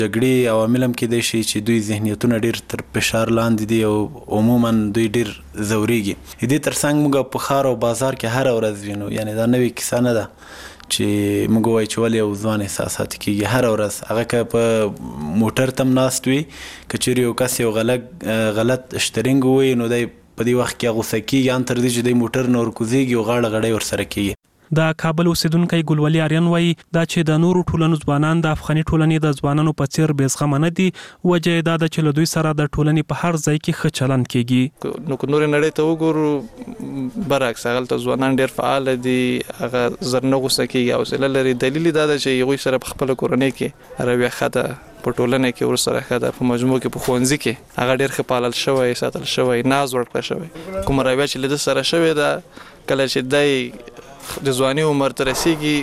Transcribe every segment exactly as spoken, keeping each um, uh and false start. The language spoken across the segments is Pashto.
جګړې عوامل هم کېدای شي چې دوی ذهنیتونه ډېر تر فشار لاندې دي او عموما دوی ډېر ځورېږي. دې تر څنګ موږ په ښار او بازار کې هره ورځ وینو، یعنې دا نوې کیسه نه ده چې موږ وایو چې ولې یو ځوان احساساتي کېږي. هره ورځ هغه که په موټر ته هم ناست وي، که چېرې یو کس یو غلط غلط شترنګ ووایي نو دی په دې وخت کې غوسه کېږي، ان تر دې چې دی موټر نه ورکوزېږي او غاړه غړۍ ورسره کېږي. د کابل اوسیدونکی ګلولي آریان وایي دا چې د نورو ټولنو ځوانان د افغاني ټولنې د ځوانانو په څیر بې زغمه نه دي، وجه یې دا ده چې له دوی سره د ټولنې په هر ځای کې ښه چلند کېږي. نو که نورې نړۍ ته وګورو برعکس هغلته ځوانان ډېر فعاله دي، هغه زر نه غوسه کېږي، حوصله لري. دلیل یې دا ده چې هغوی سره په خپله کورنۍ کې رویه ښه ده، په ټولنه کې ورسره ښه ده، په مجموع کې په ښوونځي کې هغه ډېر ښه پالل شوی، ساتل شوی، ناز ورکړه شوی. کومه رویه چې له ده سره شوې ده، کله چې دی د ځواني عمر ته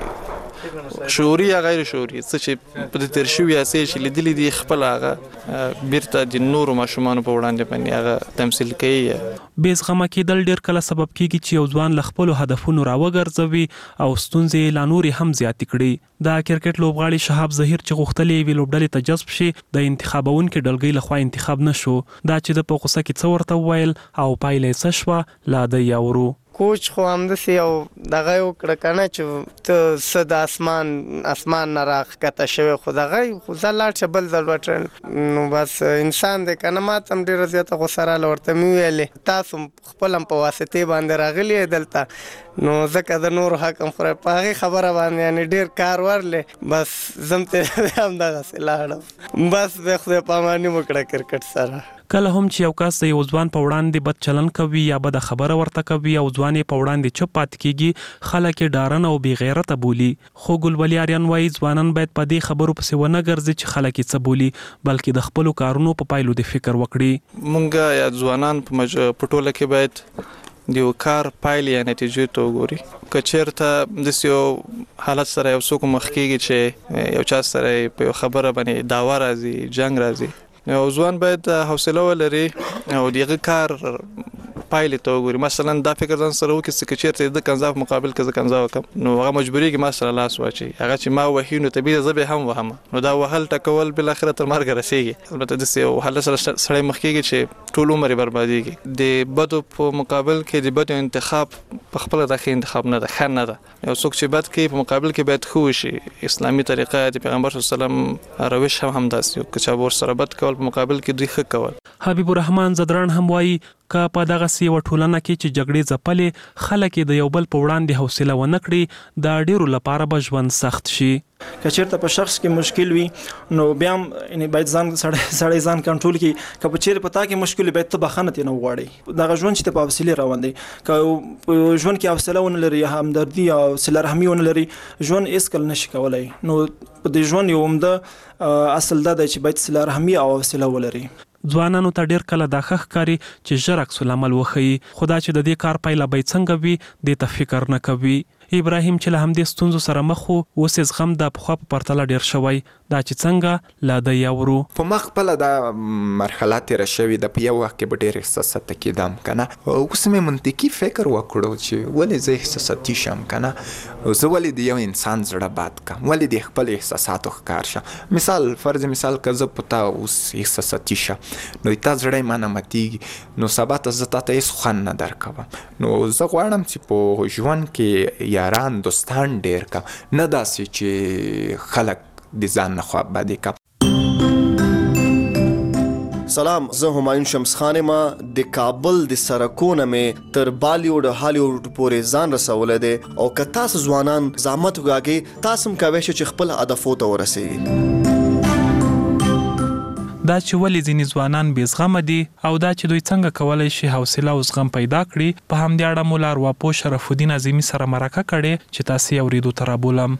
رسېږي، شعوري یا غیر شعوري څه چې په دې تېر شوي هڅې چې لیدلي دي، خپله هغه بیرته د نورو ماشومانو په وړاندې باندې هغه تمثیل کوي. بې زغمه کېدل ډېر کله سبب کېږي چې یو ځوان له خپلو هدفونو راوګرځوي او ستونزې لا نورې هم زیاتې کړي. د کرکټ لوبغاړي شهاب ظهیر چې غوښتل یوې لوبډلې ته جذب شي، د انتخابونکې ډلګۍ لخوا انتخاب نه شو. دا چې د په غوسه کې څه ورته وویل او پایله یې څه شوه، لا دی اورو. کوچ خو همداسې یو دغه یې وکړه که نه چې ته څه د اسمان اسمان نه راښکته شوی، خو دغه خو ځه لاړ شه بل ځل وټرل. نو بس انسان دی که نه، ما ته هم ډېره زیاته غوسه راغله. ورته مې ویلې تاسو خپل هم په واسطې باندې راغلي یې دلته، نو ځکه د نورو حق هم خورئ. په هغې خبره باندې یعنې ډېر کار ورلې، بس زه هم ترې همدغسې لاړم. بس بیا خدای پاماني مو کړه کرکټ سره. کله هم چې یو کس د یو ځوان په وړاندې بد چلند کوي یا بده خبره ورته کوي او ځوان یې په وړاندې چوپ پاتې کېږي، خلک یې ډارن او بې غیرته بولي. خو ګلولي آریان وایي ځوانان باید په دې خبرو پسې ونه ګرځي چې خلک یې څه بولي، بلکې د خپلو کارونو په پایلو د فکر وکړي. مونږ یا ځوانان په مج... په ټوله کې باید د یو کار پایلې یا نتیجې ته وګوري. که چېرته داسې یو حالت سره یو څوک مخ کېږي چې یو چا سره په یو خبره باندې دعوه راځي، جنګ راځي، نو ځوان باید حوصله ولري او د هغه کار پایلې ته وګوري. مثلا دا فکر ځان سره وکړي چې که چېرته د کنځا په مقابل کې زه کنځا وکړم، نو هغه مجبورېږي ما سره لاس واچوي. هغه چې ما وهي نو طبیعي زه به هم وهم، نو دا وهل ټکول بالاخره تر مرګه رسېږي. البته داسې یو حالت سره سړی مخ کېږي چې ټول عمر یې بربادېږي. د بدو په مقابل کې د بدو انتخاب په خپله دا ښه انتخاب نه ده، ښه نه ده. یو څوک چې بد کوي په مقابل کې باید ښه وشي. اسلامي طریقه د پیغمبر صلی الله علیه وسلم روش هم همداسې، که چا ورسره بد کول په مقابل کې دوی ښه کول. حبیب الرحمن زدران هم وایي که په دغسې یوه ټولنه کې چې جګړې ځپلې خلک یې د یو بل په وړاندې حوصله ونه کړي، د ډېرو لپاره به ژوند سخت شي. که چېرته په شخص کې مشکل وي نو بیا هم یعنې باید ځان سړی ځان کنټرول کړي. که په چېرې په تا کې مشکل وي باید ته بخښنه ترې نه وغواړې. دغه ژوند چې ته په حوصلې روان دی، که په ژوند کې حوصله ونه لري، همدردي او صله رحمي ونه لري، ژوند هېڅکله نشي کولی. نو په دې ژوند یو عمده اصل دا دی چې باید صله رحمي او حوصله ولري. ځوانانو ته ډېر کله دا ښه ښکاري چې ژر عکس العمل وښیي، خو دا چې د دې کار پایله به یې څنګه وي دې ته فکر نه کوي. ابراهیم چې له همدې ستونزو سره مخ و، اوس یې زغم د پخوا په پرتله ډېر شوی. دا چې څنګه لا دی اورو. په ما خپله دا مرحله تېره شوې ده، په یو وخت کې به ډېر احساساتي کېدم که نه. اوس مې منطقي فکر وکړو چې ولې زه احساساتي شم که نه، زه ولې د یو انسان زړه بد کړم، ولې د خپل احساساتو ښکار شم. مثال فرض مثال که زه په تا اوس احساساتي شم نو تا زړه یې ما نه ماتېږي، نو سبا ته زه تا ته هېڅ خوند نه درکوم. نو زه غواړم چې په ژوند کې یاران دوستان ډېر کم، نه داسې چې خلک د ځان نه خوا بدې کم. سلام، زه همایون شمس خان ما د کابل د سرکونه مې تر بالیوډ هالیوډ پورې ځان رسولی دی. او که تاسو ځوانان زحمت وګاږئ، تاسو هم کولی شئ چې خپل هدفو ته ورسېږئ. دا چې ولې ځینې ځوانان بې زغمه دي او دا چې دوی څنګه کولی شي حوصله او زغم پیدا کړي، په همدې اړه مو له ارواپوه شرف الدین عظیمي سره مرکه کړې چې تاسې یې اورېدو ته رابولم.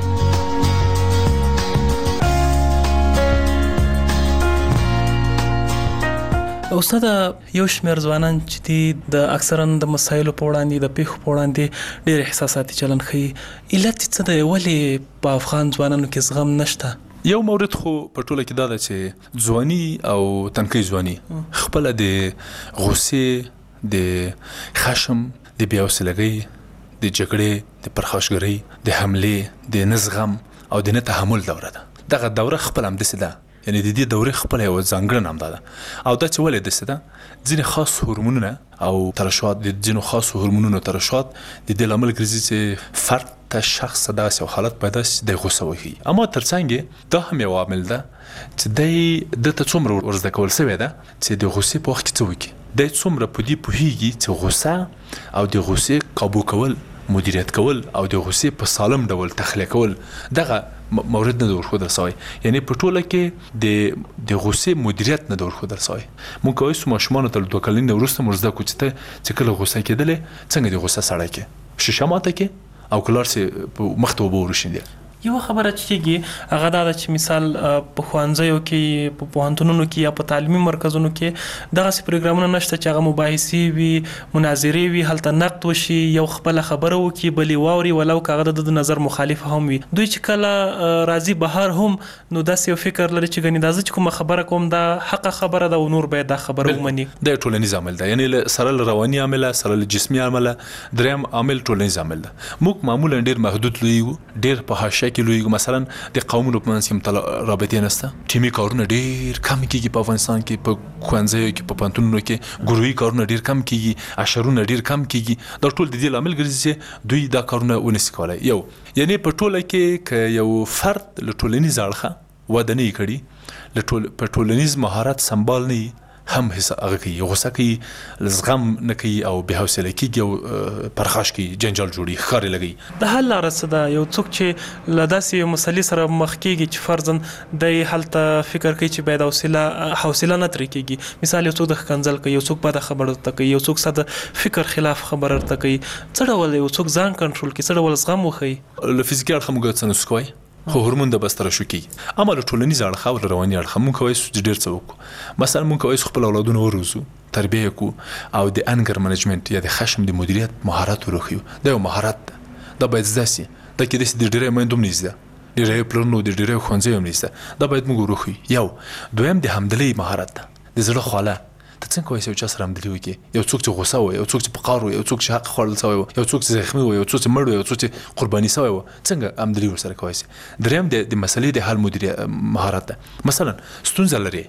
استاد، یو شمېر ځوانان چې دي د اکثرا د مسایلو په وړاندې، د پیښو په وړاندې ډېر احساساتي چلند ښیي. علت یې څه دی؟ ولې په افغان ځوانانو کې زغم نشته؟ یو مورد خو په ټوله کې دا ده چې ځواني او تنکۍ ځواني خپله د غوسې، د خشم، د بې حوصلګۍ، د جګړې، د پرخاشګرۍ، د حملې، د نه زغم او د نه تحمل دوره ده. دغه دوره خپل هم داسې ده، یعنی د دې دورې خپل یو ځانګړنه هم ده او دا چې ولې داسې ده، ځینې خاص هورمونونه او ترشحات د ځینو خاصو هورمونونو ترشحات د دې لامل ګرځي چې فرد ته شخص داسې یو حالت پیدا شي د غوسه وکړي. اما ترڅنګ دا هم یو عامل ده چې دی دته څومره ورزده کول شوی ده چې د غوسې په وخت کې څه وکړي، دی څومره په دې پوهیږي چې غوسه او د غوسې قابو کول، مدیریت کول او د غوسې په سالم ډول تخلیه کول دغه مورد نه ورښودل سوی. یعنی په ټوله کې د د غوسې مدیریت نه ورښودل سوی. موږ کولی شو ماشومانو ته له دوه کلنۍ نه وروسته موږ زده کړو چې ته چې کله غوسه کېدلې څنګه د غوسه سړی کې شیشه ماته کې او که لاړ سې په مخ ته اوبه وروشیندې. یو خبره چې کېږي هغه دا ده چې مثال په ښوونځیو کې، په پوهنتونونو کې یا په تعلیمي مرکزونو کې دغسې پروګرامونه نشته چې هغه مباحثې وي، مناظرې وي، هلته نقد وشي، یو خپله خبره وکړي بل یې واوري ولو که هغه د نظر مخالفه هم وي. دوی چې کله راځي بهر هم نو داسې یو فکر لري چې ګنې دا زه چې کومه خبره کوم دا حقه خبره ده او نور باید دا خبره ومني. دا یو ټولنیز عامل ده، یعنی سره له رواني عامله، سره له جسمي عامله، دریم عامل ټولنیز عامل ده. موږ معمولا ډېر محدود لوی یو، ډېر په حاشیه کې لوی یو. مثلا د قومونو په منځ کې رابطې نشته، ټیمي کارونه ډېر کم کېږي په افغانستان کې، په ښوونځیو کې، په پوهنتونونو کې ګروهي کارونه ډېر کم کېږي، عشرونه ډېر کم کېږي. دا ټول د دې لامل ګرځي چې دوی دا کارونه ونشي کولی. یو یعنی په ټوله کې که یو فرد له ټولنیز اړخه وده نه یې کړي، له په ټولنیز مهارت سمبال نه یي، هم هغه کوي غوسه کوي، زغم نه کوي او بې حوصله کېږي او پرخاش کوي، جنجال جوړي، ښکارې لګوي. د حل لاره څه ده؟ یو څوک چې له داسې یو مسلې سره مخ کېږي چې فرضاً دی هلته فکر کوي چې باید حوصله حوصله نه ترې کېږي، مثال یو څوک د ښکنځل کوي، یو څوک بده خبره ورته کوي، یو څوک ساده فکر خلاف خبره ورته کوي، څه ډول یو څوک ځان کنټرول کړي، څه ډول زغم وښیي؟ له فزیکي اړخه موږ څه نسو کوی، خو هورمون د بس ترشح کېږي. اما له ټولنیز اړخه او له رواني اړخه موږ کولی شو چې ډېر څه وکړو. مثلا موږ کولی شو خپل اولادونه وروزو، تربیه کړو او د انګر منیجمنټ یا د خشم د مدیریت مهارت وروښیو. دا یو مهارت ده، دا باید زده سي. دا کېدای سي د ډېری میندو هم نه زده، ډېری پلرونو د ډېری ښوونځیو هم نه زده. دا باید موږ وروښیو. یو دویم د حمدلۍ مهارت ده، د زړه خواله. ته څنګه کولی شې یو چا سره حمدلي وکړې، یو څوک چې غوسه و، یو څوک چې په قهر و، یو څوک چې حق خوړل شوی و، یو څوک چې زخمي و، یو څوک چې مړ و، یو څوک چې قرباني شوی و، څنګه حمدلي ورسره کولی شې. دریم د مسلې د حل مدیریت مهارت ده. مثلا ستونزه لري،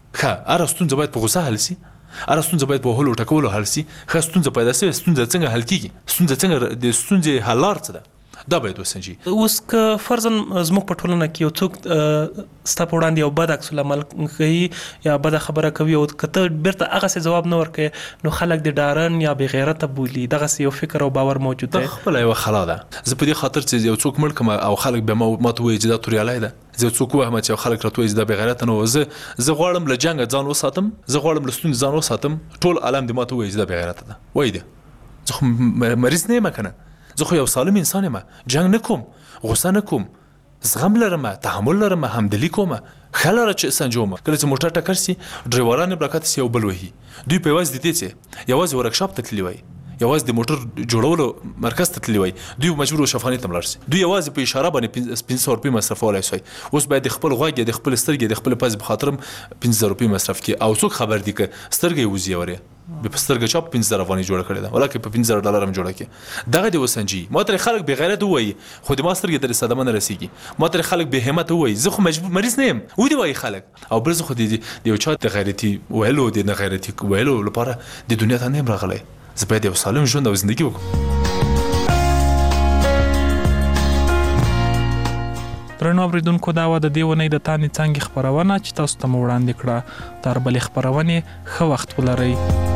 ښه هره ستونزه باید په غوسه حل شي، هره ستونزه باید په وهلو ټکولو حل شي. ښه ستونزه پیدا شوې، ستونزه څنګه حل کېږي، ستونزه څنګه د ستونزې حل لار څه ده، دا باید وسنجي. اوس که فرضاً زموږ په ټولنه کې یو څوک ستا په وړاندې یو بد عکس العمل کوي یا بده خبره کوي او که ته بیرته هغسې جواب نه ورکوې نو خلک د ډارن یا بې غیرته بولي. دغسې یو فکر او باور موجود دی. دا خپله یوه خلا ده. زه په دې خاطر چې یو څوک مړ کړم او خلک بیا ما ته ووایي چې دا توریالی ده، زه یو څوک ووایم چې خلک راته وایي چې دا بې غیرته نه و، زه زه غواړم له جنګه ځان وساتم، زه غواړم له ستونزې ځان وساتم، ټول عالم دې ما ته ووایي چې دا بې غیرته ده. وایي ده زه خو مریض نه یم که نه، زه خو یو سالم انسان یم، جنګ نه کوم، غوسه نه کوم، زغم لرم، تحمل لرم، همدلي کوم، ښه لاره چې سنجوم. کله چې موټر ټکر سي ډریوران یې براکته سي یو بل وهي، دوی په یوازې د دې چې یوازې ورکشاپ ته تللي وای، یوازې د موټر جوړولو مرکز ته تللي وای، دوی مجبور وو شفاخانې ته ولاړ سي، دوی یوازې په اشاره باندې پنځه سوه روپۍ مصرفولی شوی. اوس باید د خپل غوږ یا د خپل سترګې د خپل پزې په خاطر هم پنځه زره روپۍ مصرف کړي او څوک خبر دي که سترګه یې وځي اورې به په سترګه چا په پنځه زره افغانۍ جوړه کړې ده، ولاکې په پنځه زره ډالر هم جوړه کړي. دغه دې وسنجي. ما ترې خلک بې غیرت ووایي خو د ما سترګې ته صدمه نه رسېږي، ما ترې خلک بې همته ووایي، زه خو مجبور مریض نه یم، ودې وایي خلک. او بل زه خو د یو چا د غیرتي ویلو د نه غیرتي ویلو لپاره د دنیا ته نه یم راغلی، زه باید یو سالم ژوند او زندګي وکړم. درنو اوریدونکو، دا وه د دې اونۍ د تانې څانګې خپرونه چې تاسو ته مو وړاندې کړه. تر بلې خپرونې ښه وخت ولرئ.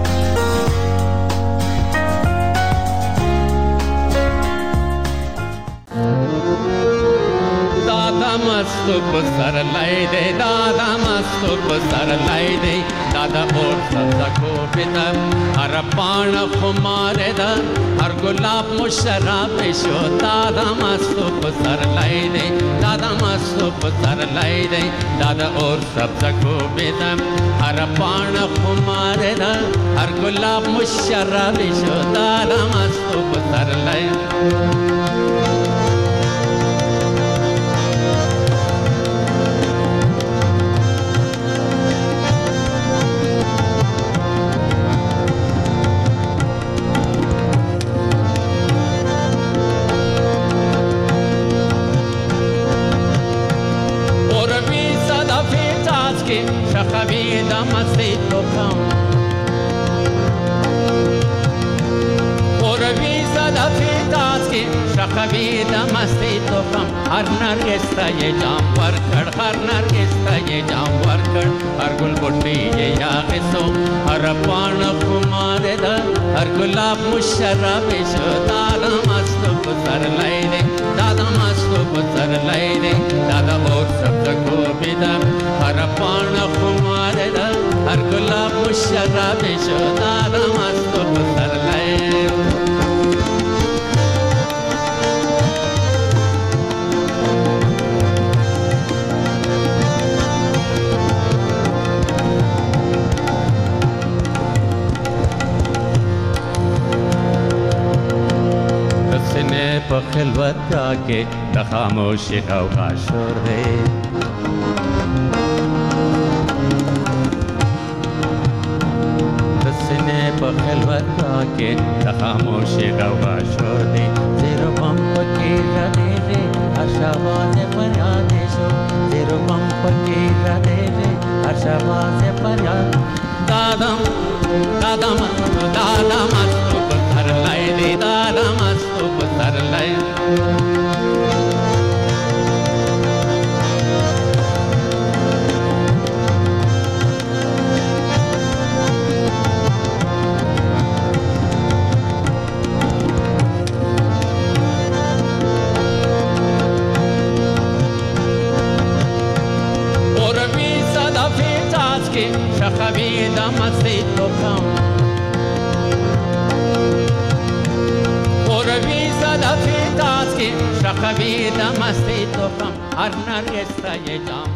مستو پسرلای دی دادا مستو پسرلای دی دادا اور سبزا کو پیتا ہر پان خمارے دا ہر گلاب مشراب شو دادا مستو پسرلای دی دادا مستو پسرلای دی دادا اور سبزا کو پیتا ہر پان خمارے دا ہر گلاب مشراب شو دادا مستو پسرلای شخوی دمستی تو کم قروی صدفی تاز کی شخوی دمستی تو کم هر نرگس تا یہ جام ورکڑ ہر نرگس تا یہ جام ورکڑ ہر گل بٹی یہ یاغسو ہر پان خمار دا ہر گلاب مشرب شو دادا مستو بسر لائے دے دادا مستو بسر لائے دے دادا اور سب کو بیدا ہر پان خمار دا ہر گلاب مشرب شو دادا مستو بسر لائے دے خلوت کا کے خاموشی کا شور ہے سنے پر خلوت کا کے خاموشی کا شور ہے زیرو پمپ کی ردے رے ارشاواز فریاد شو زیرو پمپ کی ردے رے ارشاواز فریاد دادم دادم دادم مستو پتھر لائے دے دادا مستو پتھر لائے اور بھی صدفی تاز کے شخوی دمستی تو کم شخوی دمستی تو کم ہر نرگس تا یہ جام